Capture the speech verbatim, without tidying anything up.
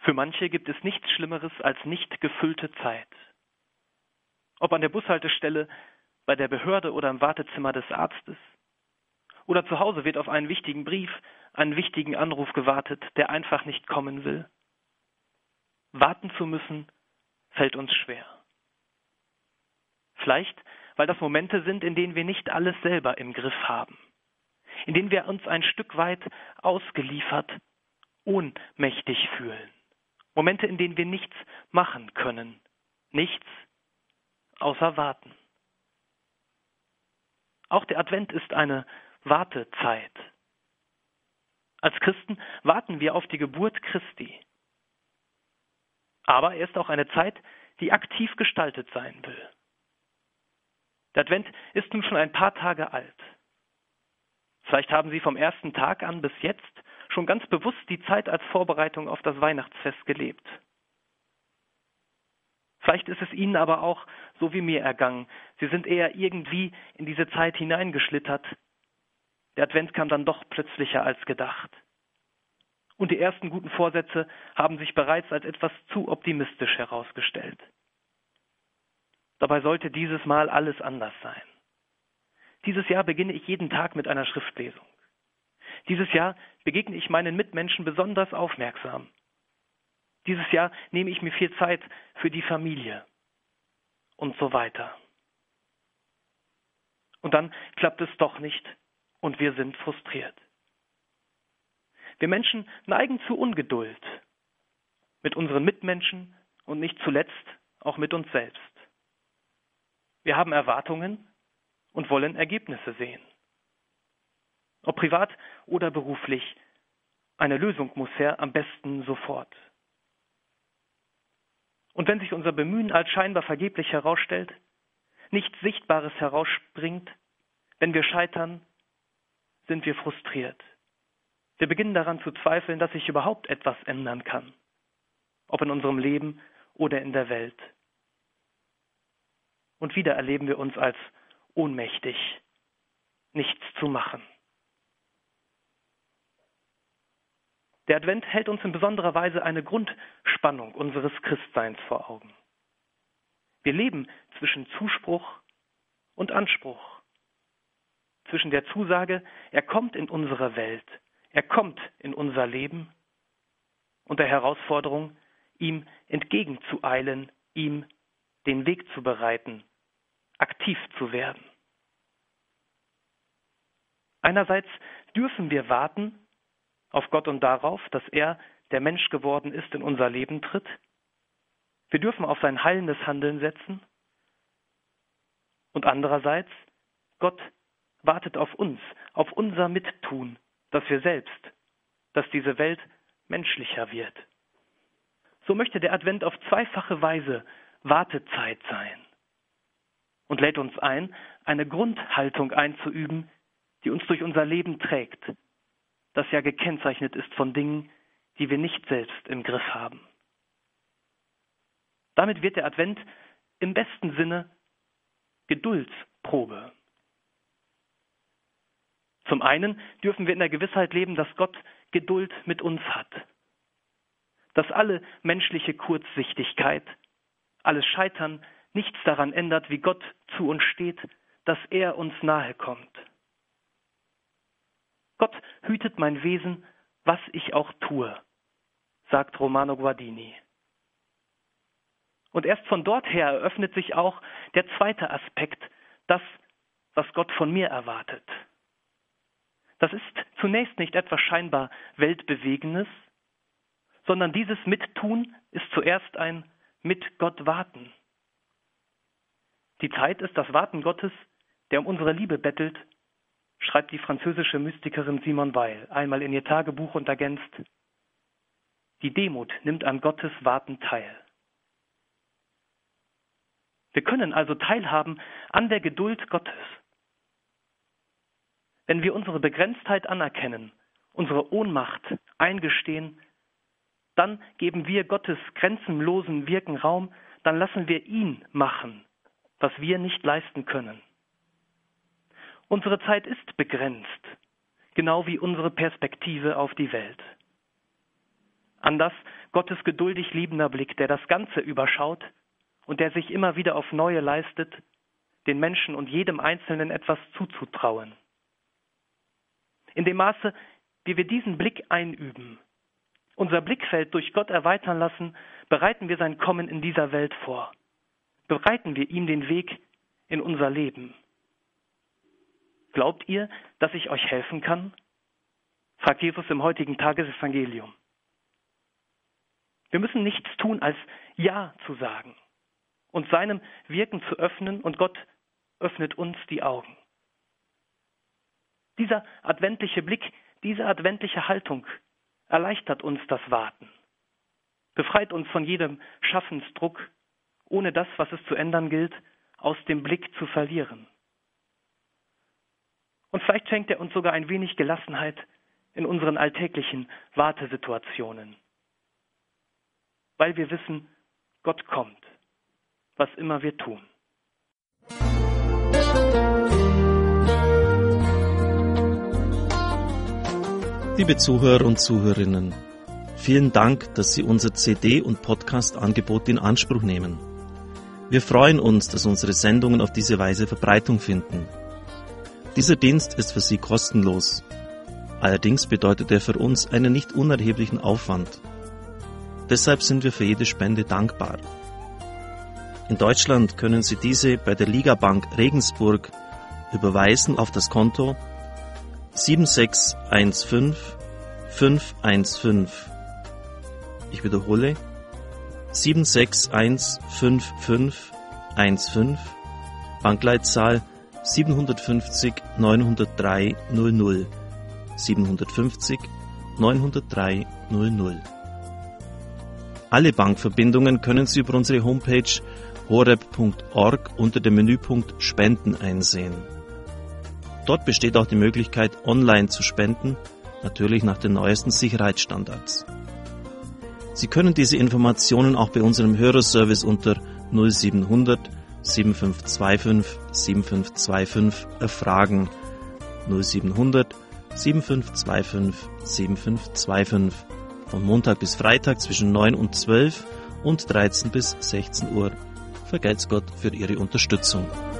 Für manche gibt es nichts Schlimmeres als nicht gefüllte Zeit. Ob an der Bushaltestelle, bei der Behörde oder im Wartezimmer des Arztes. Oder zu Hause wird auf einen wichtigen Brief, einen wichtigen Anruf gewartet, der einfach nicht kommen will. Warten zu müssen, fällt uns schwer. Vielleicht, weil das Momente sind, in denen wir nicht alles selber im Griff haben. In denen wir uns ein Stück weit ausgeliefert, ohnmächtig fühlen. Momente, in denen wir nichts machen können. Nichts außer warten. Auch der Advent ist eine Wartezeit. Als Christen warten wir auf die Geburt Christi. Aber er ist auch eine Zeit, die aktiv gestaltet sein will. Der Advent ist nun schon ein paar Tage alt. Vielleicht haben Sie vom ersten Tag an bis jetzt schon ganz bewusst die Zeit als Vorbereitung auf das Weihnachtsfest gelebt. Vielleicht ist es Ihnen aber auch so wie mir ergangen. Sie sind eher irgendwie in diese Zeit hineingeschlittert. Der Advent kam dann doch plötzlicher als gedacht. Und die ersten guten Vorsätze haben sich bereits als etwas zu optimistisch herausgestellt. Dabei sollte dieses Mal alles anders sein. Dieses Jahr beginne ich jeden Tag mit einer Schriftlesung. Dieses Jahr begegne ich meinen Mitmenschen besonders aufmerksam. Dieses Jahr nehme ich mir viel Zeit für die Familie und so weiter. Und dann klappt es doch nicht und wir sind frustriert. Wir Menschen neigen zu Ungeduld mit unseren Mitmenschen und nicht zuletzt auch mit uns selbst. Wir haben Erwartungen und wollen Ergebnisse sehen. Ob privat oder beruflich, eine Lösung muss her, am besten sofort. Und wenn sich unser Bemühen als scheinbar vergeblich herausstellt, nichts Sichtbares herausspringt, wenn wir scheitern, sind wir frustriert. Wir beginnen daran zu zweifeln, dass sich überhaupt etwas ändern kann, ob in unserem Leben oder in der Welt. Und wieder erleben wir uns als ohnmächtig, nichts zu machen. Der Advent hält uns in besonderer Weise eine Grundspannung unseres Christseins vor Augen. Wir leben zwischen Zuspruch und Anspruch, zwischen der Zusage, er kommt in unsere Welt, er kommt in unser Leben, und der Herausforderung, ihm entgegenzueilen, ihm den Weg zu bereiten, aktiv zu werden. Einerseits dürfen wir warten auf Gott und darauf, dass er, der Mensch geworden ist, in unser Leben tritt. Wir dürfen auf sein heilendes Handeln setzen. Und andererseits, Gott wartet auf uns, auf unser Mittun, dass wir selbst, dass diese Welt menschlicher wird. So möchte der Advent auf zweifache Weise Wartezeit sein und lädt uns ein, eine Grundhaltung einzuüben, die uns durch unser Leben trägt, das ja gekennzeichnet ist von Dingen, die wir nicht selbst im Griff haben. Damit wird der Advent im besten Sinne Geduldsprobe. Zum einen dürfen wir in der Gewissheit leben, dass Gott Geduld mit uns hat, dass alle menschliche Kurzsichtigkeit, alles Scheitern nichts daran ändert, wie Gott zu uns steht, dass er uns nahe kommt. Gott hütet mein Wesen, was ich auch tue, sagt Romano Guardini. Und erst von dort her eröffnet sich auch der zweite Aspekt, das, was Gott von mir erwartet. Das ist zunächst nicht etwas scheinbar Weltbewegendes, sondern dieses Mittun ist zuerst ein mit Gott warten. Die Zeit ist das Warten Gottes, der um unsere Liebe bettelt, schreibt die französische Mystikerin Simone Weil einmal in ihr Tagebuch und ergänzt: Die Demut nimmt an Gottes Warten teil. Wir können also teilhaben an der Geduld Gottes. Wenn wir unsere Begrenztheit anerkennen, unsere Ohnmacht eingestehen, dann geben wir Gottes grenzenlosen Wirken Raum, dann lassen wir ihn machen, was wir nicht leisten können. Unsere Zeit ist begrenzt, genau wie unsere Perspektive auf die Welt. Anders Gottes geduldig liebender Blick, der das Ganze überschaut und der sich immer wieder auf Neue leistet, den Menschen und jedem Einzelnen etwas zuzutrauen. In dem Maße, wie wir diesen Blick einüben, unser Blickfeld durch Gott erweitern lassen, bereiten wir sein Kommen in dieser Welt vor. Bereiten wir ihm den Weg in unser Leben. Glaubt ihr, dass ich euch helfen kann? Fragt Jesus im heutigen Tagesevangelium. Wir müssen nichts tun, als Ja zu sagen, uns seinem Wirken zu öffnen, und Gott öffnet uns die Augen. Dieser adventliche Blick, diese adventliche Haltung erleichtert uns das Warten, befreit uns von jedem Schaffensdruck, ohne das, was es zu ändern gilt, aus dem Blick zu verlieren. Und vielleicht schenkt er uns sogar ein wenig Gelassenheit in unseren alltäglichen Wartesituationen, weil wir wissen, Gott kommt, was immer wir tun. Liebe Zuhörer und Zuhörerinnen, vielen Dank, dass Sie unser C D- und Podcast-Angebot in Anspruch nehmen. Wir freuen uns, dass unsere Sendungen auf diese Weise Verbreitung finden. Dieser Dienst ist für Sie kostenlos. Allerdings bedeutet er für uns einen nicht unerheblichen Aufwand. Deshalb sind wir für jede Spende dankbar. In Deutschland können Sie diese bei der Ligabank Regensburg überweisen auf das Konto sieben sechs eins fünf fünf eins fünf. Ich wiederhole sieben sechs eins fünf fünf eins fünf, Bankleitzahl siebenhundertfünfzig neunhundertdrei null null, siebenhundertfünfzig neunhundertdrei null null. Alle Bankverbindungen können Sie über unsere Homepage horeb punkt org unter dem Menüpunkt Spenden einsehen. Dort besteht auch die Möglichkeit, online zu spenden, natürlich nach den neuesten Sicherheitsstandards. Sie können diese Informationen auch bei unserem Hörerservice unter null siebenhundert sieben fünf zwei fünf sieben fünf zwei fünf erfragen. null siebenhundert sieben fünf zwei fünf sieben fünf zwei fünf. Von Montag bis Freitag zwischen neun und zwölf und dreizehn bis sechzehn Uhr. Vergelt's Gott für Ihre Unterstützung.